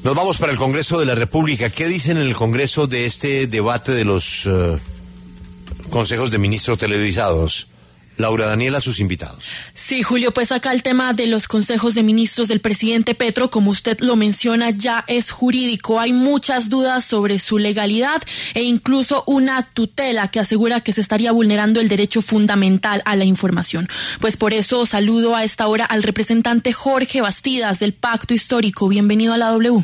Nos vamos para el Congreso de la República. ¿Qué dicen en el Congreso de este debate de los consejos de ministros televisados? Laura Daniela, sus invitados. Sí, Julio, pues acá el tema de los consejos de ministros del presidente Petro, como usted lo menciona, ya es jurídico. Hay muchas dudas sobre su legalidad e incluso una tutela que asegura que se estaría vulnerando el derecho fundamental a la información. Pues por eso saludo a esta hora al representante Jorge Bastidas del Pacto Histórico. Bienvenido a la W.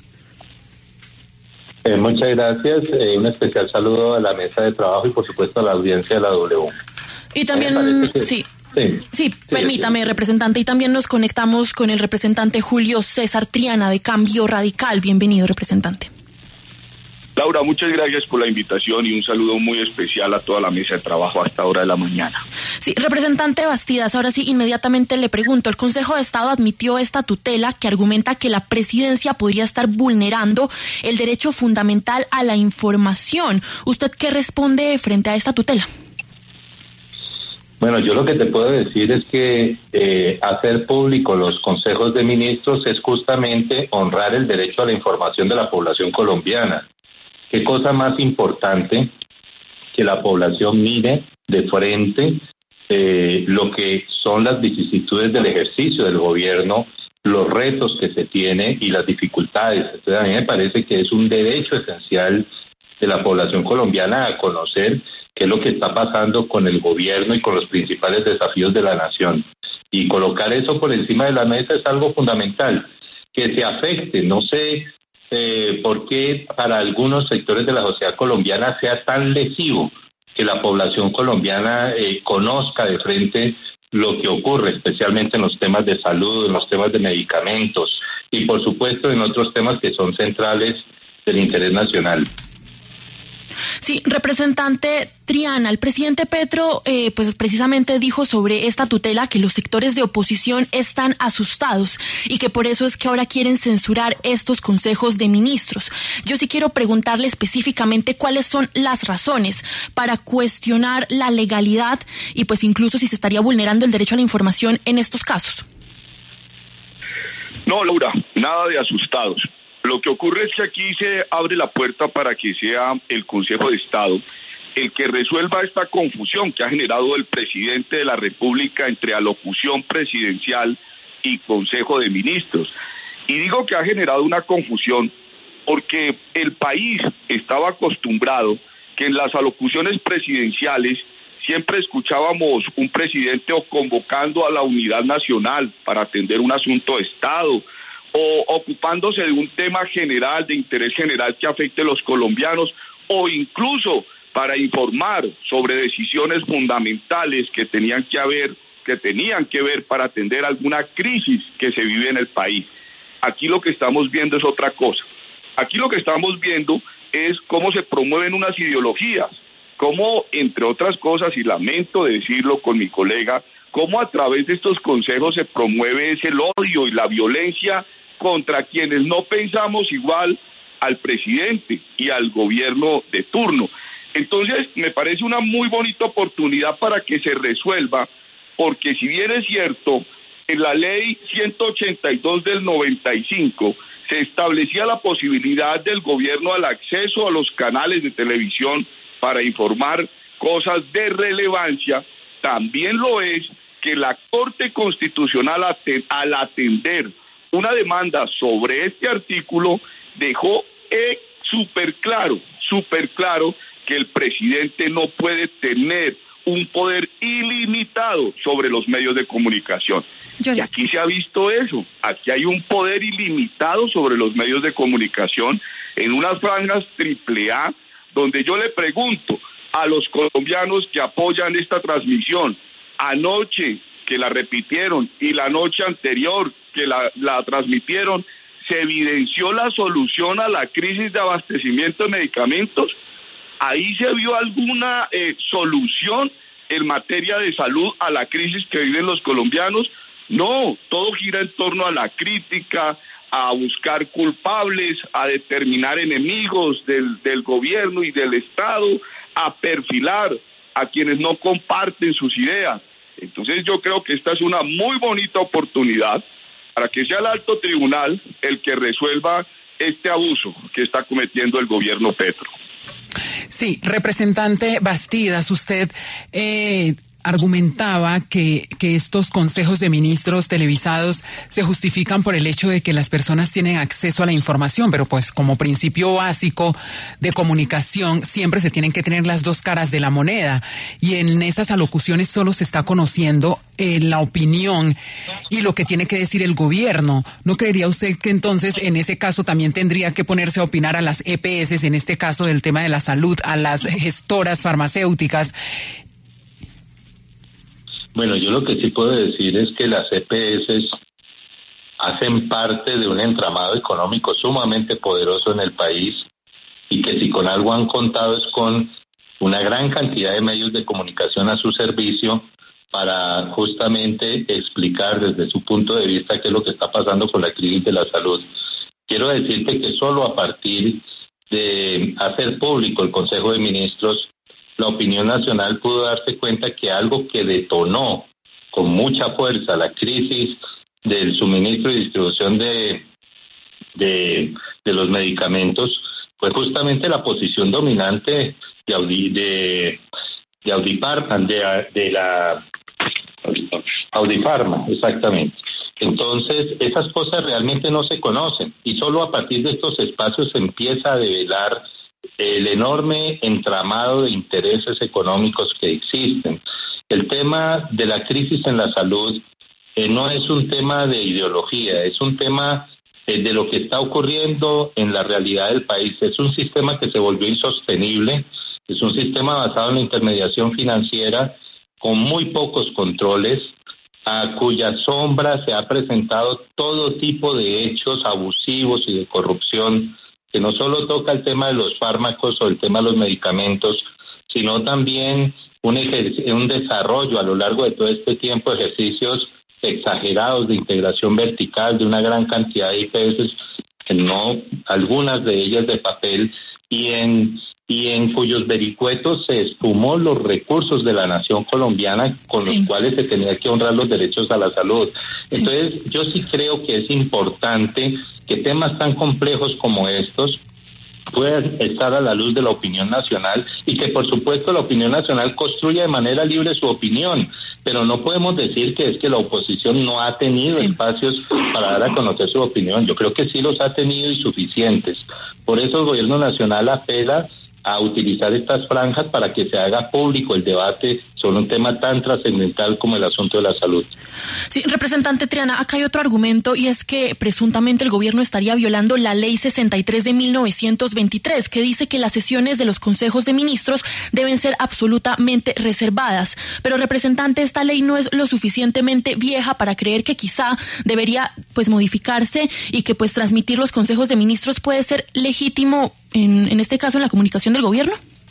Muchas gracias. Un especial saludo a la mesa de trabajo y por supuesto a la audiencia de la W. Y también, sí, permítame, representante, y también nos conectamos con el representante Julio César Triana de Cambio Radical. Bienvenido, representante. Laura, muchas gracias por la invitación y un saludo muy especial a toda la mesa de trabajo a esta hora de la mañana. Sí, representante Bastidas, ahora sí, inmediatamente le pregunto, el Consejo de Estado admitió esta tutela que argumenta que la presidencia podría estar vulnerando el derecho fundamental a la información. ¿Usted qué responde frente a esta tutela? Bueno, yo lo que te puedo decir es que hacer público los consejos de ministros es justamente honrar el derecho a la información de la población colombiana. ¿Qué cosa más importante que la población mire de frente lo que son las vicisitudes del ejercicio del gobierno, los retos que se tiene y las dificultades? Entonces, a mí me parece que es un derecho esencial de la población colombiana a conocer qué es lo que está pasando con el gobierno y con los principales desafíos de la nación. Y colocar eso por encima de la mesa es algo fundamental. Que se afecte, no sé por qué para algunos sectores de la sociedad colombiana sea tan lesivo que la población colombiana conozca de frente lo que ocurre, especialmente en los temas de salud, en los temas de medicamentos y por supuesto en otros temas que son centrales del interés nacional. Sí, representante Triana, el presidente Petro pues precisamente dijo sobre esta tutela que los sectores de oposición están asustados y que por eso es que ahora quieren censurar estos consejos de ministros. Yo sí quiero preguntarle específicamente cuáles son las razones para cuestionar la legalidad y pues incluso si se estaría vulnerando el derecho a la información en estos casos. No, Laura, nada de asustados. Lo que ocurre es que aquí se abre la puerta para que sea el Consejo de Estado el que resuelva esta confusión que ha generado el presidente de la República entre alocución presidencial y Consejo de Ministros. Y digo que ha generado una confusión porque el país estaba acostumbrado que en las alocuciones presidenciales siempre escuchábamos un presidente o convocando a la unidad nacional para atender un asunto de Estado, o ocupándose de un tema general, de interés general que afecte a los colombianos, o incluso para informar sobre decisiones fundamentales que tenían que ver para atender alguna crisis que se vive en el país. Aquí lo que estamos viendo es otra cosa. Aquí lo que estamos viendo es cómo se promueven unas ideologías, cómo, entre otras cosas, y lamento decirlo con mi colega, cómo a través de estos consejos se promueve el odio y la violencia contra quienes no pensamos igual al presidente y al gobierno de turno. Entonces, me parece una muy bonita oportunidad para que se resuelva, porque si bien es cierto, en la ley 182 del 95 se establecía la posibilidad del gobierno al acceso a los canales de televisión para informar cosas de relevancia, también lo es que la Corte Constitucional, al atender una demanda sobre este artículo, dejó súper claro que el presidente no puede tener un poder ilimitado sobre los medios de comunicación. Y aquí se ha visto eso, aquí hay un poder ilimitado sobre los medios de comunicación en unas franjas AAA, donde yo le pregunto a los colombianos que apoyan esta transmisión, anoche que la repitieron y la noche anterior que la transmitieron, ¿se evidenció la solución a la crisis de abastecimiento de medicamentos? ¿Ahí se vio alguna solución en materia de salud a la crisis que viven los colombianos? No, todo gira en torno a la crítica, a buscar culpables, a determinar enemigos del gobierno y del Estado, a perfilar a quienes no comparten sus ideas. Entonces yo creo que esta es una muy bonita oportunidad para que sea el alto tribunal el que resuelva este abuso que está cometiendo el gobierno Petro. Sí, representante Bastidas, usted argumentaba que estos consejos de ministros televisados se justifican por el hecho de que las personas tienen acceso a la información, pero pues como principio básico de comunicación siempre se tienen que tener las dos caras de la moneda, y en esas alocuciones solo se está conociendo la opinión y lo que tiene que decir el gobierno. ¿No creería usted que entonces en ese caso también tendría que ponerse a opinar a las EPS, en este caso del tema de la salud, a las gestoras farmacéuticas? Bueno, yo lo que sí puedo decir es que las EPS hacen parte de un entramado económico sumamente poderoso en el país, y que si con algo han contado es con una gran cantidad de medios de comunicación a su servicio para justamente explicar desde su punto de vista qué es lo que está pasando con la crisis de la salud. Quiero decirte que solo a partir de hacer público el Consejo de Ministros, la opinión nacional pudo darse cuenta que algo que detonó con mucha fuerza la crisis del suministro y distribución de los medicamentos fue justamente la posición dominante de Audifarma, exactamente. Entonces, esas cosas realmente no se conocen, y solo a partir de estos espacios se empieza a develar el enorme entramado de intereses económicos que existen. El tema de la crisis en la salud no es un tema de ideología, es un tema de lo que está ocurriendo en la realidad del país. Es un sistema que se volvió insostenible, es un sistema basado en la intermediación financiera con muy pocos controles, a cuya sombra se ha presentado todo tipo de hechos abusivos y de corrupción, que no solo toca el tema de los fármacos o el tema de los medicamentos, sino también un desarrollo a lo largo de todo este tiempo, ejercicios exagerados de integración vertical de una gran cantidad de IPS, que no, algunas de ellas de papel, y en cuyos vericuetos se esfumó los recursos de la nación colombiana con los cuales se tenía que honrar los derechos a la salud. Entonces, yo sí creo que es importante que temas tan complejos como estos puedan estar a la luz de la opinión nacional, y que por supuesto la opinión nacional construya de manera libre su opinión, pero no podemos decir que es que la oposición no ha tenido espacios para dar a conocer su opinión. Yo creo que sí los ha tenido, y suficientes. Por eso el gobierno nacional apela a utilizar estas franjas para que se haga público el debate sobre un tema tan trascendental como el asunto de la salud. Sí, representante Triana, acá hay otro argumento, y es que presuntamente el gobierno estaría violando la ley 63 de 1923, que dice que las sesiones de los consejos de ministros deben ser absolutamente reservadas. Pero, representante, esta ley no es lo suficientemente vieja para creer que quizá debería modificarse, y que transmitir los consejos de ministros puede ser legítimo en este caso en la comunicación del gobierno.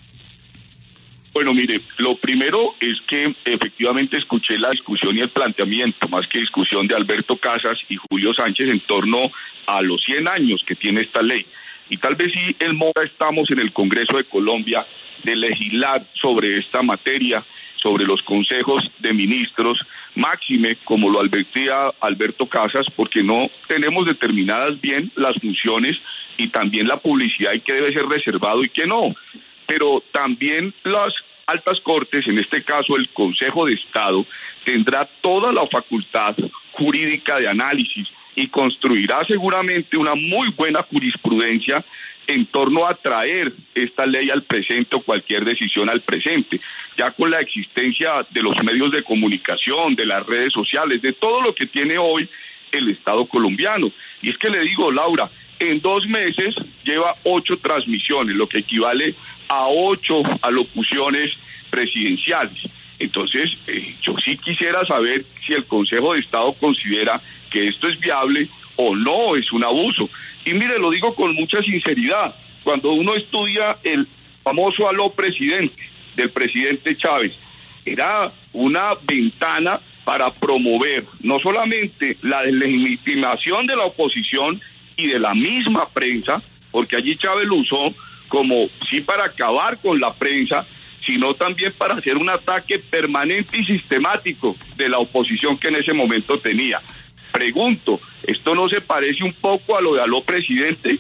Bueno, mire, lo primero es que efectivamente escuché la discusión y el planteamiento, más que discusión, de Alberto Casas y Julio Sánchez en torno a los 100 años que tiene esta ley. Y tal vez sí, el Mora, estamos en el Congreso de Colombia de legislar sobre esta materia, sobre los consejos de ministros, máxime, como lo advertía Alberto Casas, porque no tenemos determinadas bien las funciones y también la publicidad, y qué debe ser reservado y qué no. Pero también las altas cortes, en este caso el Consejo de Estado, tendrá toda la facultad jurídica de análisis y construirá seguramente una muy buena jurisprudencia en torno a traer esta ley al presente o cualquier decisión al presente, ya con la existencia de los medios de comunicación, de las redes sociales, de todo lo que tiene hoy el Estado colombiano. Y es que le digo, Laura, en 2 meses lleva 8 transmisiones, lo que equivale a 8 alocuciones presidenciales. Entonces, yo sí quisiera saber si el Consejo de Estado considera que esto es viable o no es un abuso. Y mire, lo digo con mucha sinceridad, cuando uno estudia el famoso aló presidente del presidente Chávez, era una ventana para promover no solamente la deslegitimación de la oposición y de la misma prensa, porque allí Chávez lo usó como sí para acabar con la prensa, sino también para hacer un ataque permanente y sistemático de la oposición que en ese momento tenía. Pregunto, ¿esto no se parece un poco a lo de aló presidente?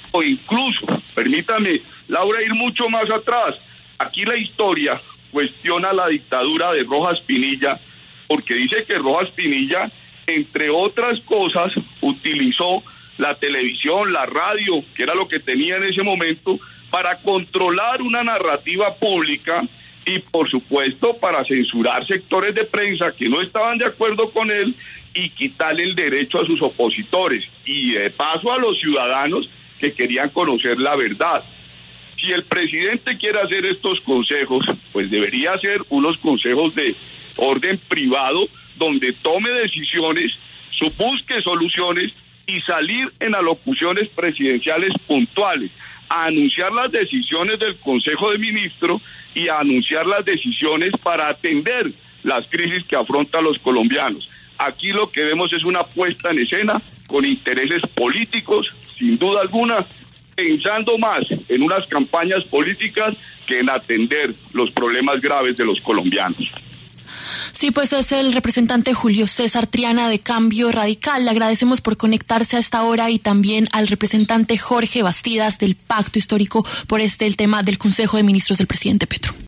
o incluso, permítame, Laura, ir mucho más atrás. Aquí la historia cuestiona la dictadura de Rojas Pinilla, porque dice que Rojas Pinilla, entre otras cosas, utilizó la televisión, la radio, que era lo que tenía en ese momento, para controlar una narrativa pública y, por supuesto, para censurar sectores de prensa que no estaban de acuerdo con él y quitarle el derecho a sus opositores y, de paso, a los ciudadanos que querían conocer la verdad. Si el presidente quiere hacer estos consejos, pues debería ser unos consejos de orden privado, donde tome decisiones, busque soluciones y salir en alocuciones presidenciales puntuales, a anunciar las decisiones del Consejo de Ministros y a anunciar las decisiones para atender las crisis que afrontan los colombianos. Aquí lo que vemos es una puesta en escena con intereses políticos, sin duda alguna, pensando más en unas campañas políticas que en atender los problemas graves de los colombianos. Sí, pues es el representante Julio César Triana de Cambio Radical. Le agradecemos por conectarse a esta hora y también al representante Jorge Bastidas del Pacto Histórico por el tema del Consejo de Ministros del presidente Petro.